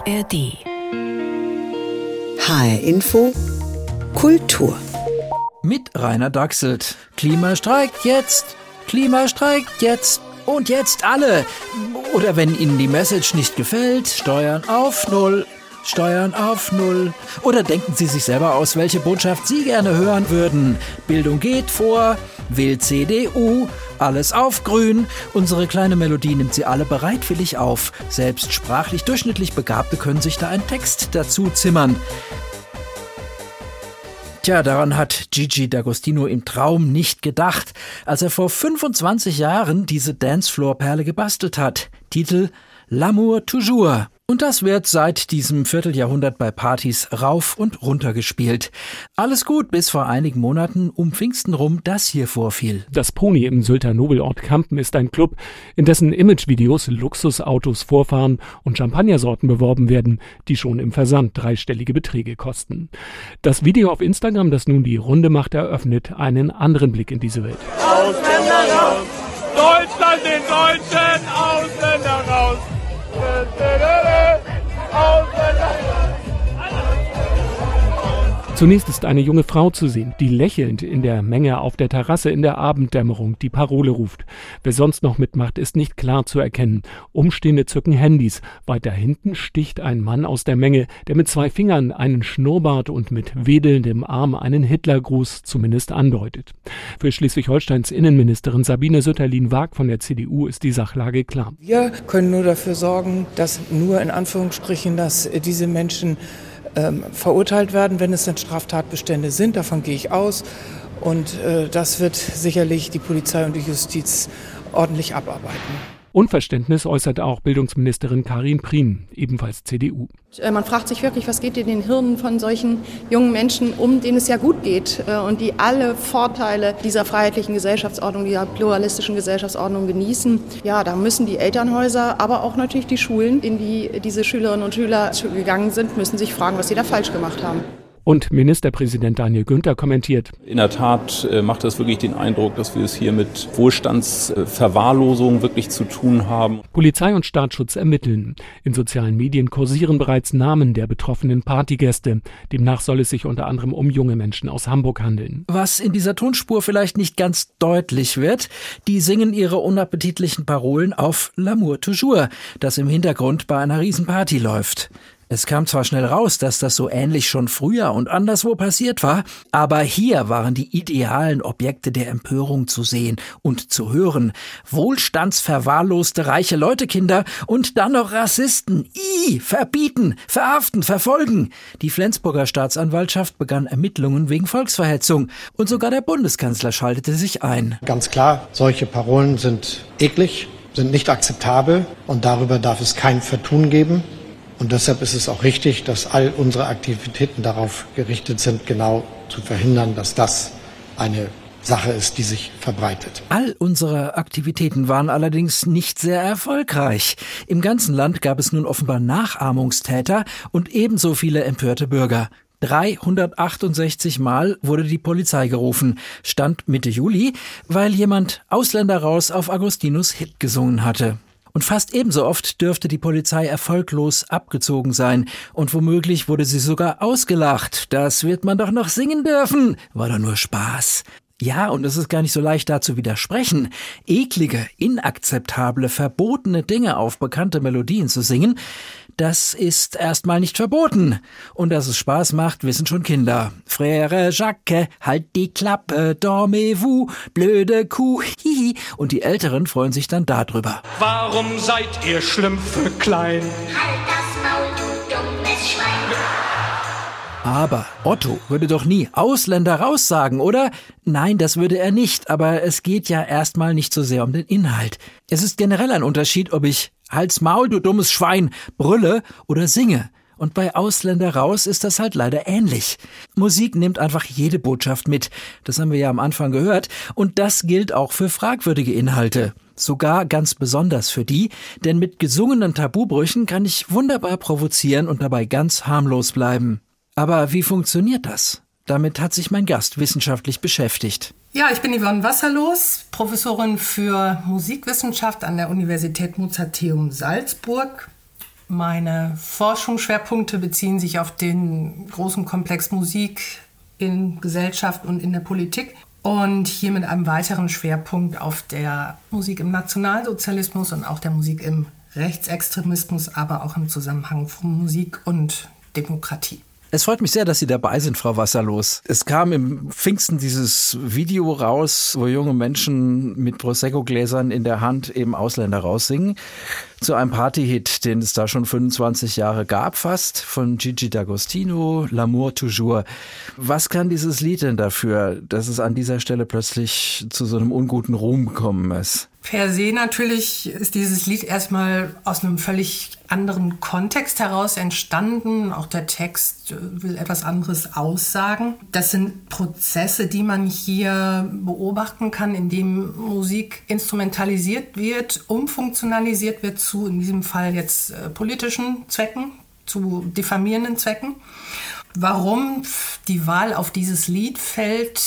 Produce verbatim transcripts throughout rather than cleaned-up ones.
R D. H R Info Kultur. Mit Rainer Dachselt. Klima streikt jetzt, Klima streikt jetzt und jetzt alle. Oder wenn Ihnen die Message nicht gefällt, Steuern auf Null. Steuern auf Null. Oder denken Sie sich selber aus, welche Botschaft Sie gerne hören würden. Bildung geht vor, wählt C D U, alles auf grün. Unsere kleine Melodie nimmt sie alle bereitwillig auf. Selbst sprachlich durchschnittlich Begabte können sich da einen Text dazu zimmern. Tja, daran hat Gigi D'Agostino im Traum nicht gedacht, als er vor fünfundzwanzig Jahren diese Dancefloor-Perle gebastelt hat. Titel L'amour toujours. Und das wird seit diesem Vierteljahrhundert bei Partys rauf und runter gespielt. Alles gut, bis vor einigen Monaten um Pfingsten rum das hier vorfiel. Das Pony im Sylter Nobelort Kampen ist ein Club, in dessen Imagevideos Luxusautos vorfahren und Champagnersorten beworben werden, die schon im Versand dreistellige Beträge kosten. Das Video auf Instagram, das nun die Runde macht, eröffnet einen anderen Blick in diese Welt. Ausländer raus! Deutschland den Deutschen! Ausländer raus! Zunächst ist eine junge Frau zu sehen, die lächelnd in der Menge auf der Terrasse in der Abenddämmerung die Parole ruft. Wer sonst noch mitmacht, ist nicht klar zu erkennen. Umstehende zücken Handys. Weiter hinten sticht ein Mann aus der Menge, der mit zwei Fingern einen Schnurrbart und mit wedelndem Arm einen Hitlergruß zumindest andeutet. Für Schleswig-Holsteins Innenministerin Sabine Sütterlin-Waag von der C D U ist die Sachlage klar. Wir können nur dafür sorgen, dass nur in Anführungsstrichen, dass diese Menschen ähm, verurteilt werden, wenn es denn Straftatbestände sind. Davon gehe ich aus. Und äh, das wird sicherlich die Polizei und die Justiz ordentlich abarbeiten. Unverständnis äußert auch Bildungsministerin Karin Prien, ebenfalls C D U. Man fragt sich wirklich, was geht in den Hirnen von solchen jungen Menschen um, denen es ja gut geht und die alle Vorteile dieser freiheitlichen Gesellschaftsordnung, dieser pluralistischen Gesellschaftsordnung genießen. Ja, da müssen die Elternhäuser, aber auch natürlich die Schulen, in die diese Schülerinnen und Schüler gegangen sind, müssen sich fragen, was sie da falsch gemacht haben. Und Ministerpräsident Daniel Günther kommentiert: In der Tat äh, macht das wirklich den Eindruck, dass wir es hier mit Wohlstandsverwahrlosung wirklich zu tun haben. Polizei und Staatsschutz ermitteln. In sozialen Medien kursieren bereits Namen der betroffenen Partygäste. Demnach soll es sich unter anderem um junge Menschen aus Hamburg handeln. Was in dieser Tonspur vielleicht nicht ganz deutlich wird, die singen ihre unappetitlichen Parolen auf L'amour toujours, das im Hintergrund bei einer Riesenparty läuft. Es kam zwar schnell raus, dass das so ähnlich schon früher und anderswo passiert war, aber hier waren die idealen Objekte der Empörung zu sehen und zu hören. Wohlstandsverwahrloste reiche Leutekinder und dann noch Rassisten. I, verbieten, verhaften, verfolgen. Die Flensburger Staatsanwaltschaft begann Ermittlungen wegen Volksverhetzung und sogar der Bundeskanzler schaltete sich ein. Ganz klar, solche Parolen sind eklig, sind nicht akzeptabel und darüber darf es kein Vertun geben. Und deshalb ist es auch richtig, dass all unsere Aktivitäten darauf gerichtet sind, genau zu verhindern, dass das eine Sache ist, die sich verbreitet. All unsere Aktivitäten waren allerdings nicht sehr erfolgreich. Im ganzen Land gab es nun offenbar Nachahmungstäter und ebenso viele empörte Bürger. dreihundertachtundsechzig Mal wurde die Polizei gerufen, Stand Mitte Juli, weil jemand Ausländer raus auf Agostinos Hit gesungen hatte. Und fast ebenso oft dürfte die Polizei erfolglos abgezogen sein. Und womöglich wurde sie sogar ausgelacht. Das wird man doch noch singen dürfen. War doch nur Spaß. Ja, und es ist gar nicht so leicht, da zu widersprechen. Eklige, inakzeptable, verbotene Dinge auf bekannte Melodien zu singen, das ist erstmal nicht verboten. Und dass es Spaß macht, wissen schon Kinder. Frère Jacques, halt die Klappe, dormez-vous, blöde Kuh, hihi. Und die Älteren freuen sich dann darüber. Warum seid ihr Schlümpfe klein? Halt das Maul, du dummes Schwein. Aber Otto würde doch nie Ausländer raussagen, oder? Nein, das würde er nicht, aber es geht ja erstmal nicht so sehr um den Inhalt. Es ist generell ein Unterschied, ob ich Halt's Maul, du dummes Schwein, brülle oder singe. Und bei Ausländer raus ist das halt leider ähnlich. Musik nimmt einfach jede Botschaft mit. Das haben wir ja am Anfang gehört. Und das gilt auch für fragwürdige Inhalte. Sogar ganz besonders für die, denn mit gesungenen Tabubrüchen kann ich wunderbar provozieren und dabei ganz harmlos bleiben. Aber wie funktioniert das? Damit hat sich mein Gast wissenschaftlich beschäftigt. Ja, ich bin Yvonne Wasserlos, Professorin für Musikwissenschaft an der Universität Mozarteum Salzburg. Meine Forschungsschwerpunkte beziehen sich auf den großen Komplex Musik in Gesellschaft und in der Politik. Und hier mit einem weiteren Schwerpunkt auf der Musik im Nationalsozialismus und auch der Musik im Rechtsextremismus, aber auch im Zusammenhang von Musik und Demokratie. Es freut mich sehr, dass Sie dabei sind, Frau Wasserlos. Es kam im Pfingsten dieses Video raus, wo junge Menschen mit Prosecco-Gläsern in der Hand eben Ausländer raussingen. Zu einem Partyhit, den es da schon fünfundzwanzig Jahre gab fast, von Gigi D'Agostino, L'amour toujours. Was kann dieses Lied denn dafür, dass es an dieser Stelle plötzlich zu so einem unguten Ruhm gekommen ist? Per se natürlich ist dieses Lied erstmal aus einem völlig anderen Kontext heraus entstanden. Auch der Text will etwas anderes aussagen. Das sind Prozesse, die man hier beobachten kann, indem Musik instrumentalisiert wird, umfunktionalisiert wird zu, in diesem Fall jetzt äh, politischen Zwecken, zu diffamierenden Zwecken. Warum die Wahl auf dieses Lied fällt,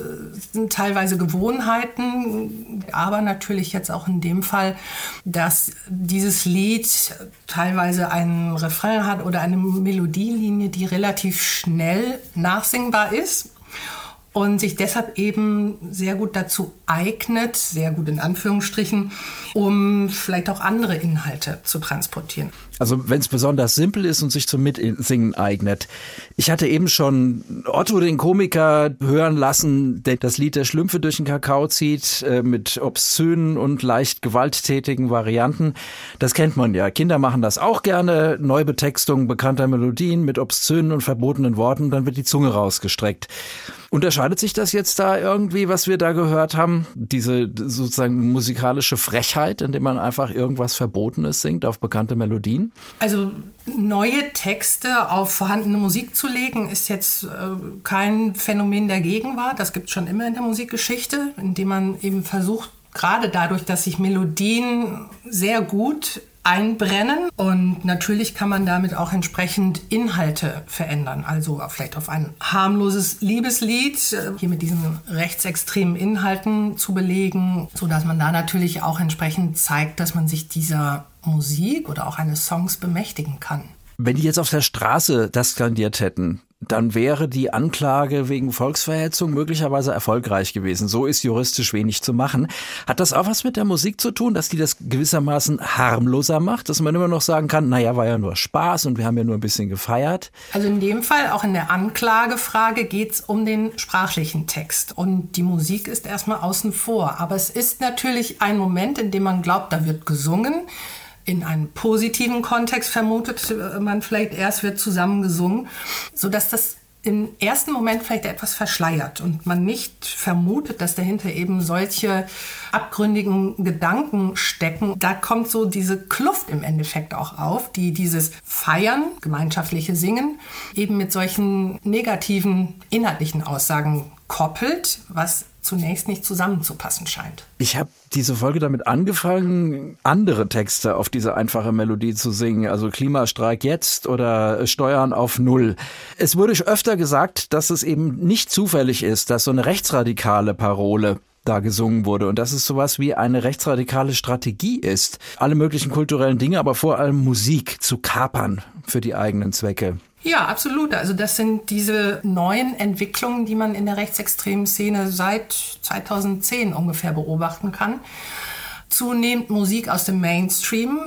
sind teilweise Gewohnheiten, aber natürlich jetzt auch in dem Fall, dass dieses Lied teilweise einen Refrain hat oder eine Melodielinie, die relativ schnell nachsingbar ist und sich deshalb eben sehr gut dazu eignet, sehr gut in Anführungsstrichen, um vielleicht auch andere Inhalte zu transportieren. Also wenn es besonders simpel ist und sich zum Mitsingen eignet. Ich hatte eben schon Otto, den Komiker, hören lassen, der das Lied der Schlümpfe durch den Kakao zieht, äh, mit obszönen und leicht gewalttätigen Varianten. Das kennt man ja. Kinder machen das auch gerne. Neubetextung bekannter Melodien mit obszönen und verbotenen Worten, dann wird die Zunge rausgestreckt. Unterscheidet sich das jetzt da irgendwie, was wir da gehört haben? Diese sozusagen musikalische Frechheit, indem man einfach irgendwas Verbotenes singt auf bekannte Melodien? Also neue Texte auf vorhandene Musik zu legen, ist jetzt äh, kein Phänomen der Gegenwart. Das gibt es schon immer in der Musikgeschichte, indem man eben versucht, gerade dadurch, dass sich Melodien sehr gut einbrennen und natürlich kann man damit auch entsprechend Inhalte verändern. Also vielleicht auf ein harmloses Liebeslied hier mit diesen rechtsextremen Inhalten zu belegen, sodass man da natürlich auch entsprechend zeigt, dass man sich dieser Musik oder auch eines Songs bemächtigen kann. Wenn die jetzt auf der Straße das skandiert hätten, dann wäre die Anklage wegen Volksverhetzung möglicherweise erfolgreich gewesen. So ist juristisch wenig zu machen. Hat das auch was mit der Musik zu tun, dass die das gewissermaßen harmloser macht? Dass man immer noch sagen kann, naja, war ja nur Spaß und wir haben ja nur ein bisschen gefeiert? Also in dem Fall, auch in der Anklagefrage, geht es um den sprachlichen Text. Und die Musik ist erstmal außen vor. Aber es ist natürlich ein Moment, in dem man glaubt, da wird gesungen. In einem positiven Kontext vermutet man vielleicht erst, wird zusammen gesungen, sodass das im ersten Moment vielleicht etwas verschleiert und man nicht vermutet, dass dahinter eben solche abgründigen Gedanken stecken. Da kommt so diese Kluft im Endeffekt auch auf, die dieses Feiern, gemeinschaftliche Singen, eben mit solchen negativen inhaltlichen Aussagen koppelt, was zunächst nicht zusammenzupassen scheint. Ich habe diese Folge damit angefangen, andere Texte auf diese einfache Melodie zu singen, also Klimastreik jetzt oder Steuern auf Null. Es wurde öfter gesagt, dass es eben nicht zufällig ist, dass so eine rechtsradikale Parole da gesungen wurde und dass es sowas wie eine rechtsradikale Strategie ist, alle möglichen kulturellen Dinge, aber vor allem Musik zu kapern für die eigenen Zwecke. Ja, absolut. Also das sind diese neuen Entwicklungen, die man in der rechtsextremen Szene seit zweitausendzehn ungefähr beobachten kann. Zunehmend Musik aus dem Mainstream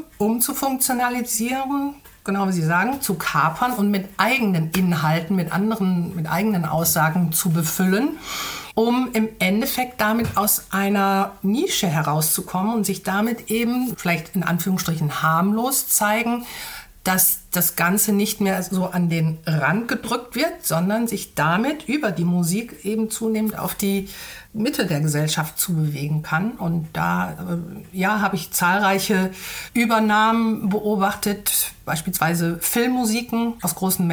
umzufunktionalisieren, genau wie Sie sagen, zu kapern und mit eigenen Inhalten, mit anderen, mit eigenen Aussagen zu befüllen, um im Endeffekt damit aus einer Nische herauszukommen und sich damit eben vielleicht in Anführungsstrichen harmlos zeigen, dass das Ganze nicht mehr so an den Rand gedrückt wird, sondern sich damit über die Musik eben zunehmend auf die Mitte der Gesellschaft zu bewegen kann. Und da ja, habe ich zahlreiche Übernahmen beobachtet, beispielsweise Filmmusiken aus großen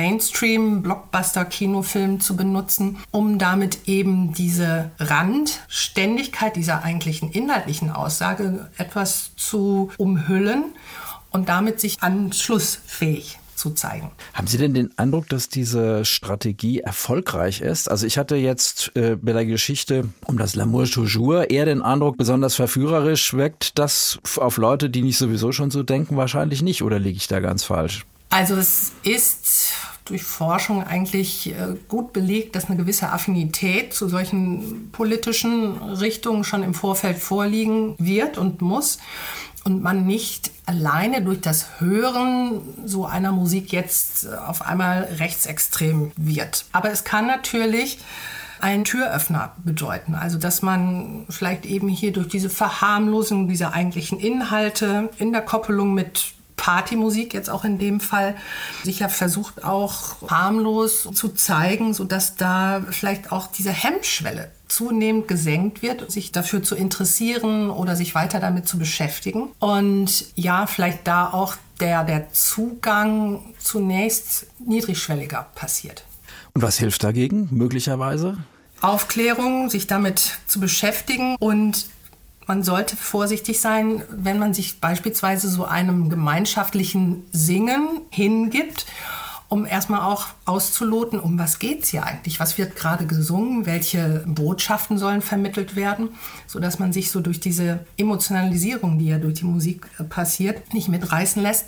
Mainstream-Blockbuster-Kinofilmen zu benutzen, um damit eben diese Randständigkeit dieser eigentlichen inhaltlichen Aussage etwas zu umhüllen und damit sich anschlussfähig zu zeigen. Haben Sie denn den Eindruck, dass diese Strategie erfolgreich ist? Also ich hatte jetzt äh, bei der Geschichte um das L'amour toujours eher den Eindruck, besonders verführerisch wirkt das auf Leute, die nicht sowieso schon so denken, wahrscheinlich nicht. Oder liege ich da ganz falsch? Also es ist durch Forschung eigentlich gut belegt, dass eine gewisse Affinität zu solchen politischen Richtungen schon im Vorfeld vorliegen wird und muss. Und man nicht alleine durch das Hören so einer Musik jetzt auf einmal rechtsextrem wird. Aber es kann natürlich einen Türöffner bedeuten. Also dass man vielleicht eben hier durch diese Verharmlosung dieser eigentlichen Inhalte in der Koppelung mit Partymusik jetzt auch in dem Fall sicher versucht auch harmlos zu zeigen, sodass da vielleicht auch diese Hemmschwelle zunehmend gesenkt wird, sich dafür zu interessieren oder sich weiter damit zu beschäftigen. Und ja, vielleicht da auch der, der Zugang zunächst niedrigschwelliger passiert. Und was hilft dagegen möglicherweise? Aufklärung, sich damit zu beschäftigen, und man sollte vorsichtig sein, wenn man sich beispielsweise so einem gemeinschaftlichen Singen hingibt, um erstmal auch auszuloten, um was geht's hier eigentlich? Was wird gerade gesungen? Welche Botschaften sollen vermittelt werden? Sodass man sich so durch diese Emotionalisierung, die ja durch die Musik passiert, nicht mitreißen lässt,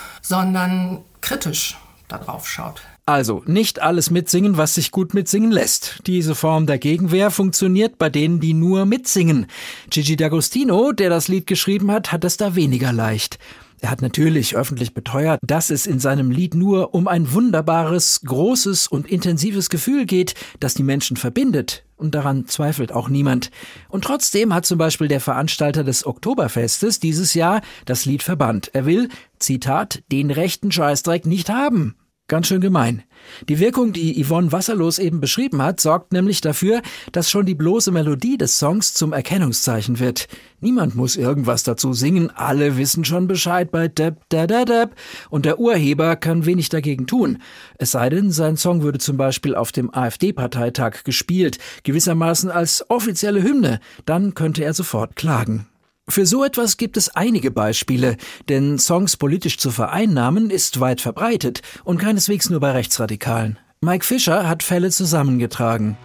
sondern kritisch darauf schaut. Also, nicht alles mitsingen, was sich gut mitsingen lässt. Diese Form der Gegenwehr funktioniert bei denen, die nur mitsingen. Gigi D'Agostino, der das Lied geschrieben hat, hat es da weniger leicht. Er hat natürlich öffentlich beteuert, dass es in seinem Lied nur um ein wunderbares, großes und intensives Gefühl geht, das die Menschen verbindet. Und daran zweifelt auch niemand. Und trotzdem hat zum Beispiel der Veranstalter des Oktoberfestes dieses Jahr das Lied verbannt. Er will, Zitat, den rechten Scheißdreck nicht haben. Ganz schön gemein. Die Wirkung, die Yvonne Wasserlos eben beschrieben hat, sorgt nämlich dafür, dass schon die bloße Melodie des Songs zum Erkennungszeichen wird. Niemand muss irgendwas dazu singen, alle wissen schon Bescheid bei Dab, da, da, Dab, und der Urheber kann wenig dagegen tun. Es sei denn, sein Song würde zum Beispiel auf dem AfD-Parteitag gespielt, gewissermaßen als offizielle Hymne, dann könnte er sofort klagen. Für so etwas gibt es einige Beispiele, denn Songs politisch zu vereinnahmen ist weit verbreitet und keineswegs nur bei Rechtsradikalen. Mike Fischer hat Fälle zusammengetragen.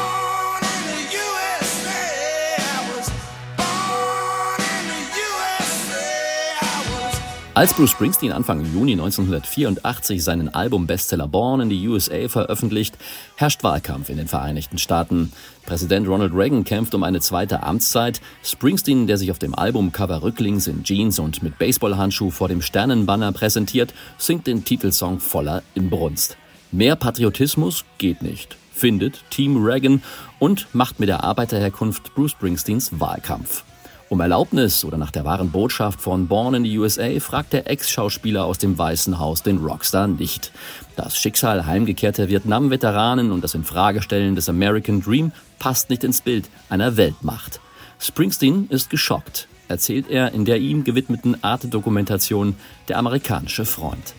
Als Bruce Springsteen Anfang Juni neunzehnhundertvierundachtzig seinen Album-Bestseller Born in the U S A veröffentlicht, herrscht Wahlkampf in den Vereinigten Staaten. Präsident Ronald Reagan kämpft um eine zweite Amtszeit. Springsteen, der sich auf dem Albumcover rücklings in Jeans und mit Baseballhandschuh vor dem Sternenbanner präsentiert, singt den Titelsong voller Inbrunst. Mehr Patriotismus geht nicht, findet Team Reagan und macht mit der Arbeiterherkunft Bruce Springsteens Wahlkampf. Um Erlaubnis oder nach der wahren Botschaft von Born in the U S A fragt der Ex-Schauspieler aus dem Weißen Haus den Rockstar nicht. Das Schicksal heimgekehrter Vietnam-Veteranen und das Infragestellen des American Dream passt nicht ins Bild einer Weltmacht. Springsteen ist geschockt, erzählt er in der ihm gewidmeten Arte-Dokumentation Der amerikanische Freund.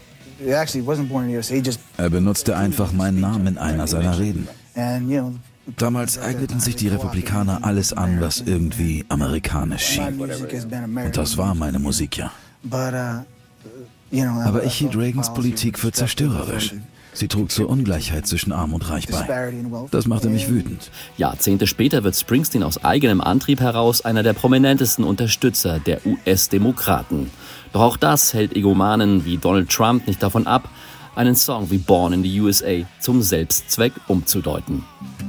Er benutzte einfach meinen Namen in einer seiner Reden. Damals eigneten sich die Republikaner alles an, was irgendwie amerikanisch schien. Und das war meine Musik, ja. Aber ich hielt Reagans Politik für zerstörerisch. Sie trug zur Ungleichheit zwischen Arm und Reich bei. Das machte mich wütend. Jahrzehnte später wird Springsteen aus eigenem Antrieb heraus einer der prominentesten Unterstützer der U S-Demokraten. Doch auch das hält Egomanen wie Donald Trump nicht davon ab, einen Song wie Born in the U S A zum Selbstzweck umzudeuten.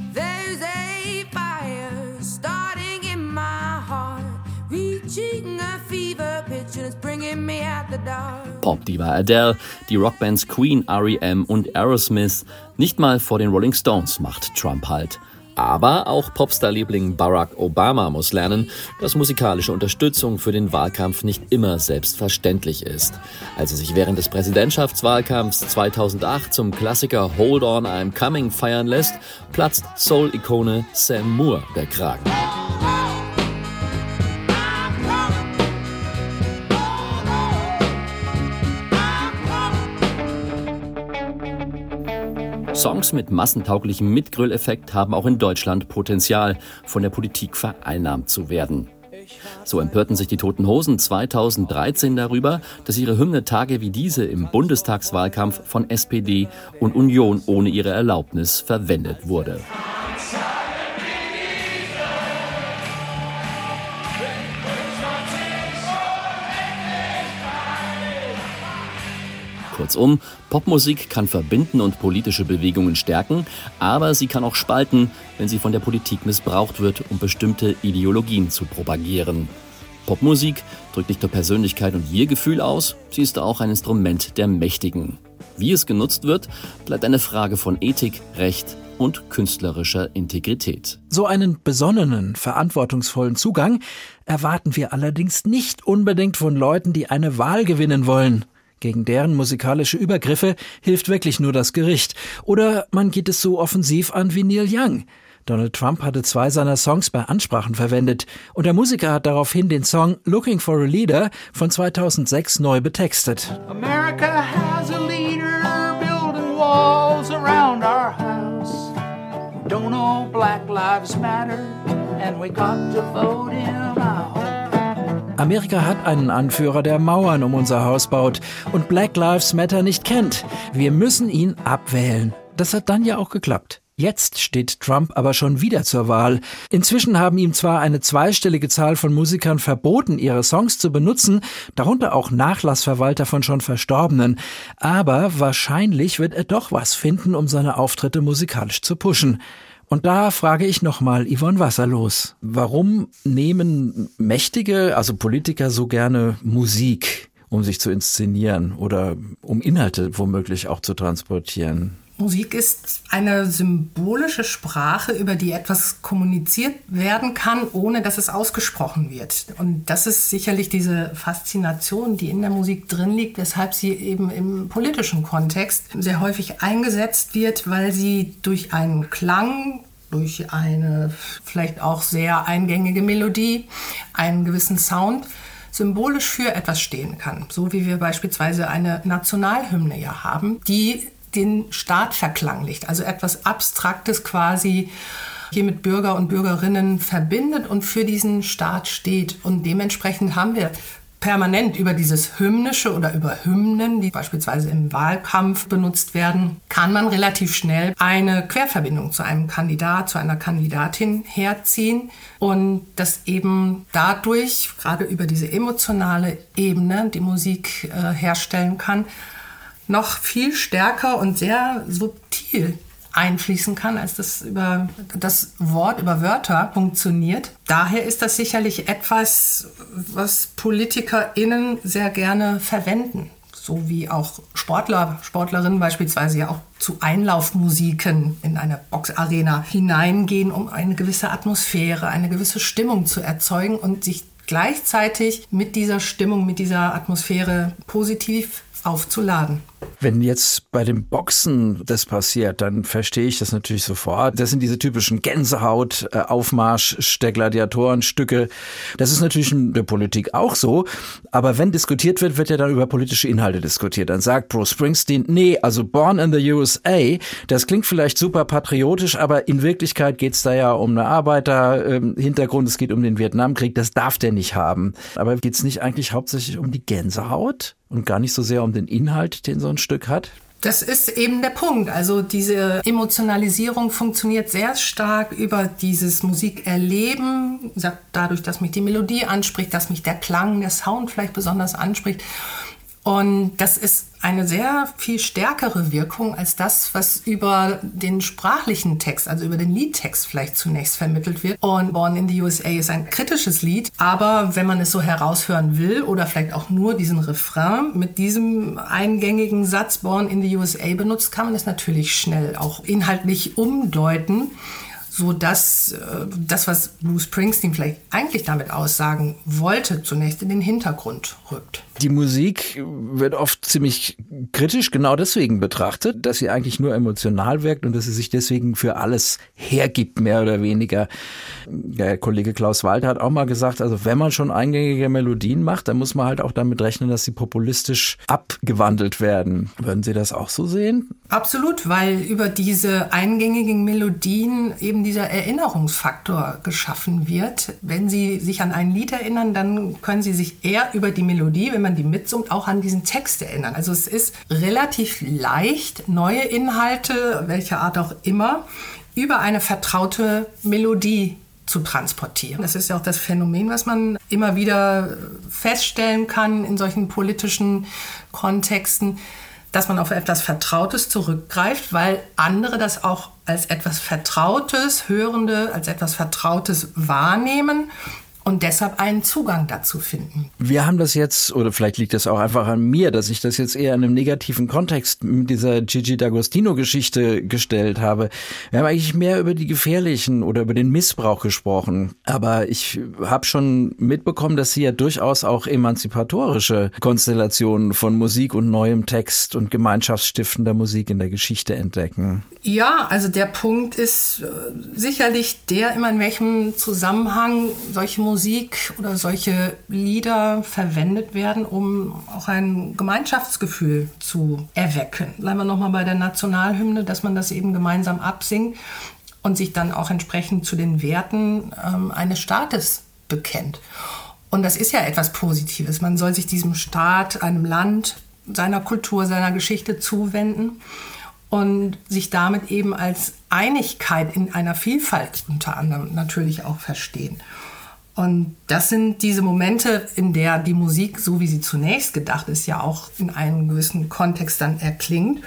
Popdiva Adele, die Rockbands Queen, R E M und Aerosmith, nicht mal vor den Rolling Stones macht Trump Halt. Aber auch Popstar-Liebling Barack Obama muss lernen, dass musikalische Unterstützung für den Wahlkampf nicht immer selbstverständlich ist. Als er sich während des Präsidentschaftswahlkampfs zweitausendacht zum Klassiker Hold On, I'm Coming feiern lässt, platzt Soul-Ikone Sam Moore der Kragen. Songs mit massentauglichem Mitgrölleffekt haben auch in Deutschland Potenzial, von der Politik vereinnahmt zu werden. So empörten sich die Toten Hosen zweitausenddreizehn darüber, dass ihre Hymne Tage wie diese im Bundestagswahlkampf von S P D und Union ohne ihre Erlaubnis verwendet wurde. Kurzum, Popmusik kann verbinden und politische Bewegungen stärken, aber sie kann auch spalten, wenn sie von der Politik missbraucht wird, um bestimmte Ideologien zu propagieren. Popmusik drückt nicht nur Persönlichkeit und Wir-Gefühl aus, sie ist auch ein Instrument der Mächtigen. Wie es genutzt wird, bleibt eine Frage von Ethik, Recht und künstlerischer Integrität. So einen besonnenen, verantwortungsvollen Zugang erwarten wir allerdings nicht unbedingt von Leuten, die eine Wahl gewinnen wollen. Gegen deren musikalische Übergriffe hilft wirklich nur das Gericht. Oder man geht es so offensiv an wie Neil Young. Donald Trump hatte zwei seiner Songs bei Ansprachen verwendet und der Musiker hat daraufhin den Song Looking for a Leader von zweitausendsechs neu betextet. America has a leader building walls around our house. Don't know black lives matter and we got to vote him out. Amerika hat einen Anführer, der Mauern um unser Haus baut und Black Lives Matter nicht kennt. Wir müssen ihn abwählen. Das hat dann ja auch geklappt. Jetzt steht Trump aber schon wieder zur Wahl. Inzwischen haben ihm zwar eine zweistellige Zahl von Musikern verboten, ihre Songs zu benutzen, darunter auch Nachlassverwalter von schon Verstorbenen. Aber wahrscheinlich wird er doch was finden, um seine Auftritte musikalisch zu pushen. Und da frage ich nochmal Yvonne Wasserlos, warum nehmen Mächtige, also Politiker, so gerne Musik, um sich zu inszenieren oder um Inhalte womöglich auch zu transportieren? Musik ist eine symbolische Sprache, über die etwas kommuniziert werden kann, ohne dass es ausgesprochen wird. Und das ist sicherlich diese Faszination, die in der Musik drin liegt, weshalb sie eben im politischen Kontext sehr häufig eingesetzt wird, weil sie durch einen Klang, durch eine vielleicht auch sehr eingängige Melodie, einen gewissen Sound symbolisch für etwas stehen kann. So wie wir beispielsweise eine Nationalhymne ja haben, die den Staat verklanglicht, also etwas Abstraktes quasi hier mit Bürger und Bürgerinnen verbindet und für diesen Staat steht. Und dementsprechend haben wir permanent über dieses Hymnische oder über Hymnen, die beispielsweise im Wahlkampf benutzt werden, kann man relativ schnell eine Querverbindung zu einem Kandidat, zu einer Kandidatin herziehen und das eben dadurch, gerade über diese emotionale Ebene, die Musik äh, herstellen kann, noch viel stärker und sehr subtil einfließen kann, als das über das Wort, über Wörter funktioniert. Daher ist das sicherlich etwas, was PolitikerInnen sehr gerne verwenden. So wie auch Sportler, Sportlerinnen beispielsweise ja auch zu Einlaufmusiken in eine Boxarena hineingehen, um eine gewisse Atmosphäre, eine gewisse Stimmung zu erzeugen und sich gleichzeitig mit dieser Stimmung, mit dieser Atmosphäre positiv aufzuladen. Wenn jetzt bei dem Boxen das passiert, dann verstehe ich das natürlich sofort. Das sind diese typischen Gänsehaut-Aufmarsch der Gladiatorenstücke. Das ist natürlich in der Politik auch so. Aber wenn diskutiert wird, wird ja dann über politische Inhalte diskutiert. Dann sagt Bruce Springsteen, nee, also Born in the U S A, das klingt vielleicht super patriotisch, aber in Wirklichkeit geht es da ja um eine Arbeiter-Hintergrund, es geht um den Vietnamkrieg, das darf der nicht haben. Aber geht es nicht eigentlich hauptsächlich um die Gänsehaut und gar nicht so sehr um den Inhalt, den so ein Stück hat? Das ist eben der Punkt. Also diese Emotionalisierung funktioniert sehr stark über dieses Musikerleben, dadurch, dass mich die Melodie anspricht, dass mich der Klang, der Sound vielleicht besonders anspricht. Und das ist eine sehr viel stärkere Wirkung als das, was über den sprachlichen Text, also über den Liedtext vielleicht zunächst vermittelt wird. Und Born in the U S A ist ein kritisches Lied, aber wenn man es so heraushören will oder vielleicht auch nur diesen Refrain mit diesem eingängigen Satz Born in the U S A benutzt, kann man es natürlich schnell auch inhaltlich umdeuten, so dass äh, das, was Bruce Springsteen vielleicht eigentlich damit aussagen wollte, zunächst in den Hintergrund rückt. Die Musik wird oft ziemlich kritisch genau deswegen betrachtet, dass sie eigentlich nur emotional wirkt und dass sie sich deswegen für alles hergibt, mehr oder weniger. Der Kollege Klaus Walter hat auch mal gesagt, also wenn man schon eingängige Melodien macht, dann muss man halt auch damit rechnen, dass sie populistisch abgewandelt werden. Würden Sie das auch so sehen? Absolut, weil über diese eingängigen Melodien eben eben dieser Erinnerungsfaktor geschaffen wird. Wenn Sie sich an ein Lied erinnern, dann können Sie sich eher über die Melodie, wenn man die mitsummt, auch an diesen Text erinnern. Also es ist relativ leicht, neue Inhalte, welcher Art auch immer, über eine vertraute Melodie zu transportieren. Das ist ja auch das Phänomen, was man immer wieder feststellen kann in solchen politischen Kontexten, dass man auf etwas Vertrautes zurückgreift, weil andere das auch als etwas Vertrautes, Hörende als etwas Vertrautes wahrnehmen und deshalb einen Zugang dazu finden. Wir haben das jetzt, oder vielleicht liegt das auch einfach an mir, dass ich das jetzt eher in einem negativen Kontext mit dieser Gigi D'Agostino-Geschichte gestellt habe. Wir haben eigentlich mehr über die gefährlichen oder über den Missbrauch gesprochen. Aber ich habe schon mitbekommen, dass Sie ja durchaus auch emanzipatorische Konstellationen von Musik und neuem Text und gemeinschaftsstiftender Musik in der Geschichte entdecken. Ja, also der Punkt ist äh, sicherlich der, immer in welchem Zusammenhang solche Musik oder solche Lieder verwendet werden, um auch ein Gemeinschaftsgefühl zu erwecken. Bleiben wir nochmal bei der Nationalhymne, dass man das eben gemeinsam absingt und sich dann auch entsprechend zu den Werten ähm, eines Staates bekennt. Und das ist ja etwas Positives. Man soll sich diesem Staat, einem Land, seiner Kultur, seiner Geschichte zuwenden und sich damit eben als Einigkeit in einer Vielfalt unter anderem natürlich auch verstehen. Und das sind diese Momente, in der die Musik, so wie sie zunächst gedacht ist, ja auch in einem gewissen Kontext dann erklingt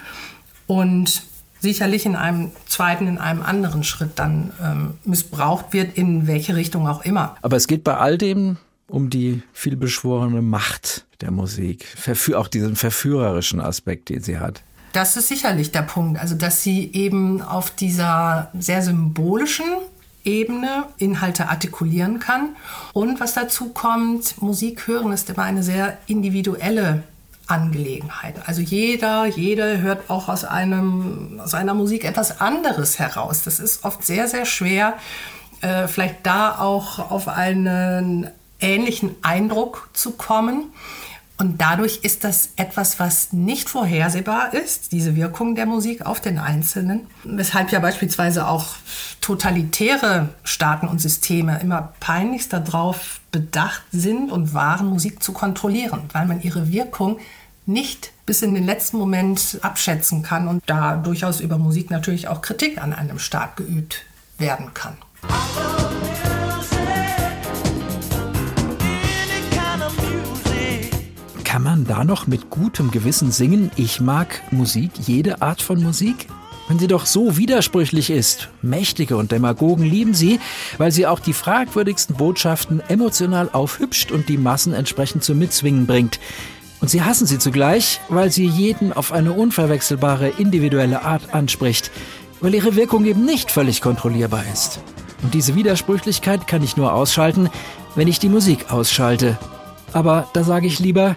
und sicherlich in einem zweiten, in einem anderen Schritt dann ähm, missbraucht wird, in welche Richtung auch immer. Aber es geht bei all dem um die vielbeschworene Macht der Musik, Verfü- auch diesen verführerischen Aspekt, den sie hat. Das ist sicherlich der Punkt, also dass sie eben auf dieser sehr symbolischen Ebene Inhalte artikulieren kann. Und was dazu kommt, Musik hören ist immer eine sehr individuelle Angelegenheit. Also jeder, jede hört auch aus, einem, aus einer Musik etwas anderes heraus. Das ist oft sehr, sehr schwer, äh, vielleicht da auch auf einen ähnlichen Eindruck zu kommen. Und dadurch ist das etwas, was nicht vorhersehbar ist, diese Wirkung der Musik auf den Einzelnen. Weshalb ja beispielsweise auch totalitäre Staaten und Systeme immer peinlichst darauf bedacht sind und waren, Musik zu kontrollieren, weil man ihre Wirkung nicht bis in den letzten Moment abschätzen kann und da durchaus über Musik natürlich auch Kritik an einem Staat geübt werden kann. Kann man da noch mit gutem Gewissen singen, ich mag Musik, jede Art von Musik? Wenn sie doch so widersprüchlich ist. Mächtige und Demagogen lieben sie, weil sie auch die fragwürdigsten Botschaften emotional aufhübscht und die Massen entsprechend zum Mitzwingen bringt. Und sie hassen sie zugleich, weil sie jeden auf eine unverwechselbare, individuelle Art anspricht, weil ihre Wirkung eben nicht völlig kontrollierbar ist. Und diese Widersprüchlichkeit kann ich nur ausschalten, wenn ich die Musik ausschalte. Aber da sage ich lieber,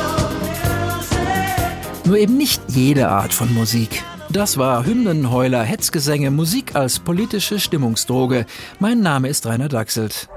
nur eben nicht jede Art von Musik. Das war Hymnen, Heuler, Hetzgesänge, Musik als politische Stimmungsdroge. Mein Name ist Rainer Dachselt.